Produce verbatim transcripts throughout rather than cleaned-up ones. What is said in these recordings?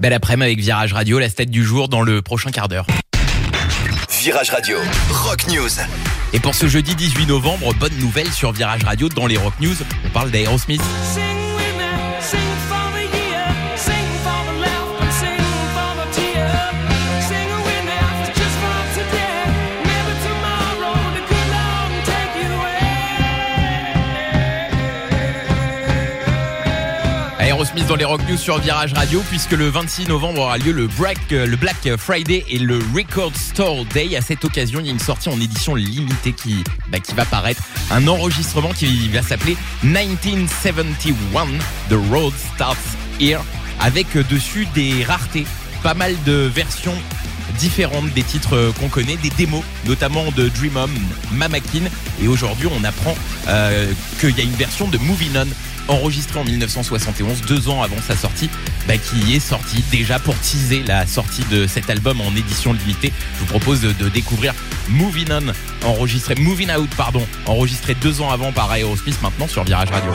Belle après-midi avec Virage Radio, la stat du jour dans le prochain quart d'heure. Virage Radio, Rock News. Et pour ce jeudi dix-huit novembre, bonne nouvelle sur Virage Radio dans les Rock News. On parle d'Aerosmith. Aerosmith dans les Rock News sur Virage Radio, puisque le vingt-six novembre aura lieu le Black, le Black Friday et le Record Store Day. À cette occasion, il y a une sortie en édition limitée qui, bah, qui va paraître. Un enregistrement qui va s'appeler dix-neuf soixante-et-un, The Road Starts Here, avec dessus des raretés, pas mal de versions différentes des titres qu'on connaît, des démos, notamment de Dream On, Mama Kin. Et aujourd'hui, on apprend euh, qu'il y a une version de Moving On, enregistré en dix-neuf cent soixante et onze, deux ans avant sa sortie, bah, qui est sortie déjà pour teaser la sortie de cet album en édition limitée. Je vous propose de, de découvrir Moving On, enregistré, Moving Out, pardon, enregistré deux ans avant par Aerosmith, maintenant sur Virage Radio.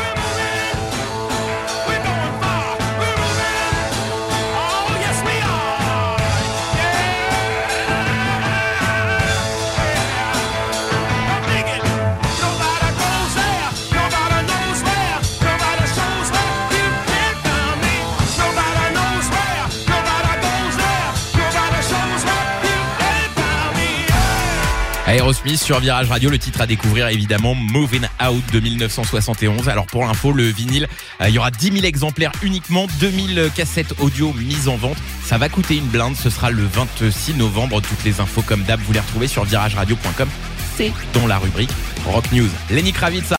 Aerosmith sur Virage Radio, le titre à découvrir évidemment Moving Out de dix-neuf cent soixante et onze. Alors pour l'info, le vinyle, euh, il y aura dix mille exemplaires uniquement, deux mille cassettes audio mises en vente. Ça va coûter une blinde, ce sera le vingt-six novembre. Toutes les infos comme d'hab, vous les retrouvez sur virage radio point com. C'est dans la rubrique Rock News. Lenny Kravitz.